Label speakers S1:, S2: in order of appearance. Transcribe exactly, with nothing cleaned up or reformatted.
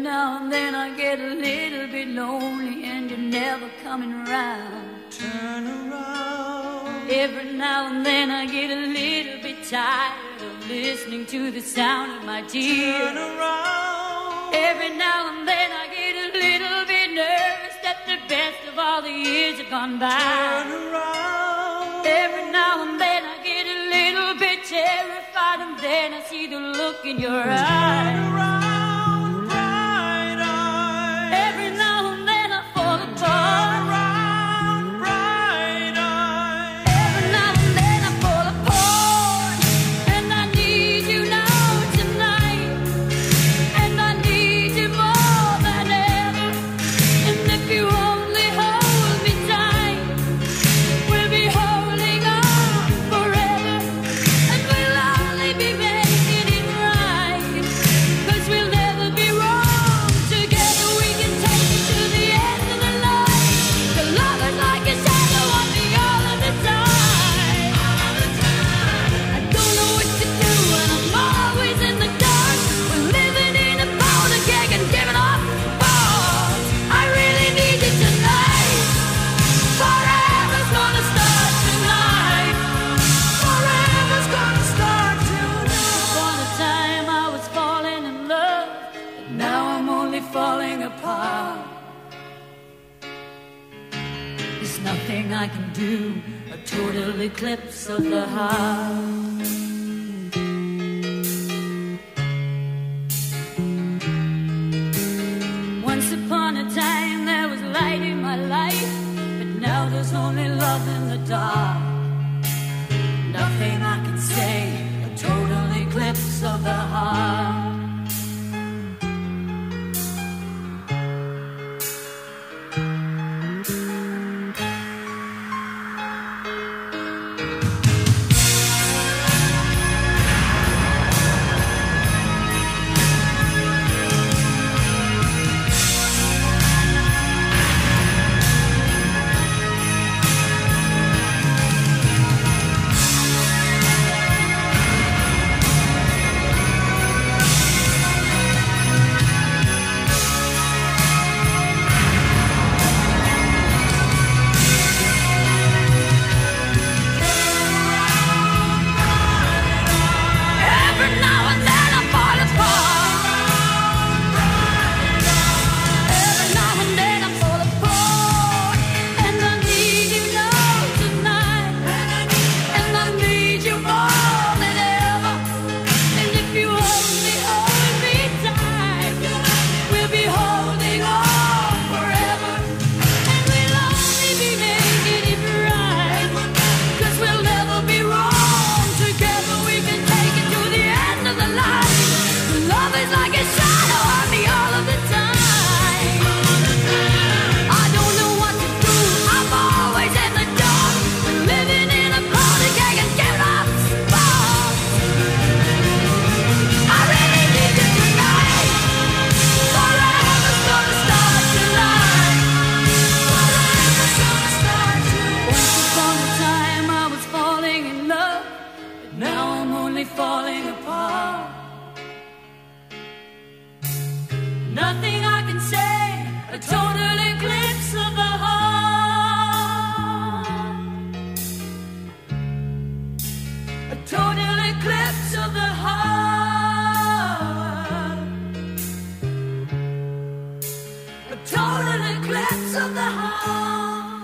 S1: now and then I get a little bit lonely and you're never coming around.
S2: Turn around.
S1: Every now and then I get a little bit tired of listening to the sound of my tears.
S2: Turn around.
S1: Every now and then I get a little bit nervous that the best of all the years have gone by.
S2: Turn around.
S1: Every now and then I get a little bit terrified, and then I see the look in your eyes.
S2: Turn around, bright eyes.
S1: Every now and then I fall apart.
S2: Turn around, bright eyes.
S1: Every now and then I fall apart, and I need you now tonight, and I need you more than ever. And if you only hold me tight, we'll be holding on forever, and we'll only be making it right, 'cause we'll never be wrong. Together we can take it to the end of the line. The love is like a shadow on me all of the time. I don't know what to do and I'm always in the dark. We're living in a powder keg and giving off balls. I really need you tonight. Forever's gonna start tonight.
S2: Forever's gonna start tonight.
S1: Upon a time I was falling in love, but now I'm only falling apart. There's nothing I can do, a total eclipse of the heart. Once upon a time there was light in my life, but now there's only love in the dark. Nothing I can say, a total eclipse of the heart. Every now and then I fall apart. Every now and then I fall apart, and I need you now tonight, and I need you more than ever. And if you only hold me tight, we'll be holding on forever, and we'll only be making it right, 'cause we'll never be wrong. Together we can take it to the end of the line. Love is like a shadow on me all of the time. I don't know what to do, I'm always in the dark. We're living in a powder keg and giving off sparks. I really need you tonight. Forever's gonna start tonight. Forever's gonna start tonight. Once upon a time I was falling in love, but now I'm only falling apart. Nothing I can say, a total eclipse of the heart. A total eclipse of the heart. A total eclipse of the heart.